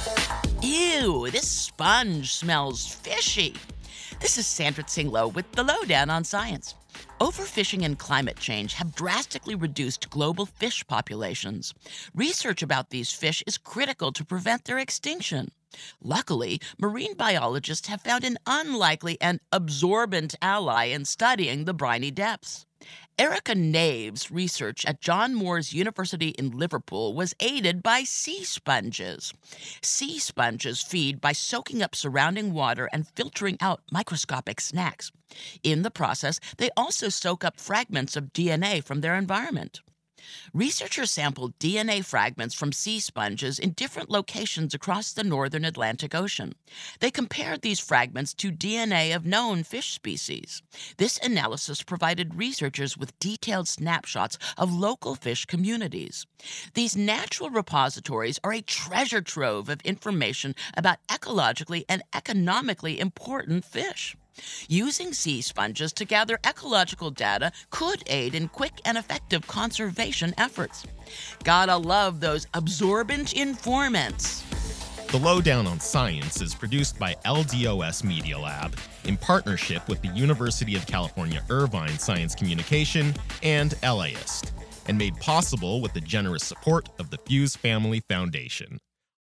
Ew, this sponge smells fishy. This is Sandra Tsinglow with the Lowdown on Science. Overfishing and climate change have drastically reduced global fish populations. Research about these fish is critical to prevent their extinction. Luckily, marine biologists have found an unlikely and absorbent ally in studying the briny depths. Erica Nave's research at John Moores University in Liverpool was aided by sea sponges. Sea sponges feed by soaking up surrounding water and filtering out microscopic snacks. In the process, they also soak up fragments of DNA from their environment. Researchers sampled DNA fragments from sea sponges in different locations across the northern Atlantic Ocean. They compared these fragments to DNA of known fish species. This analysis provided researchers with detailed snapshots of local fish communities. These natural repositories are a treasure trove of information about ecologically and economically important fish. Using sea sponges to gather ecological data could aid in quick and effective conservation efforts. Gotta love those absorbent informants. The Lowdown on Science is produced by LDOS Media Lab in partnership with the University of California Irvine Science Communication and LAist, and made possible with the generous support of the Fuse Family Foundation.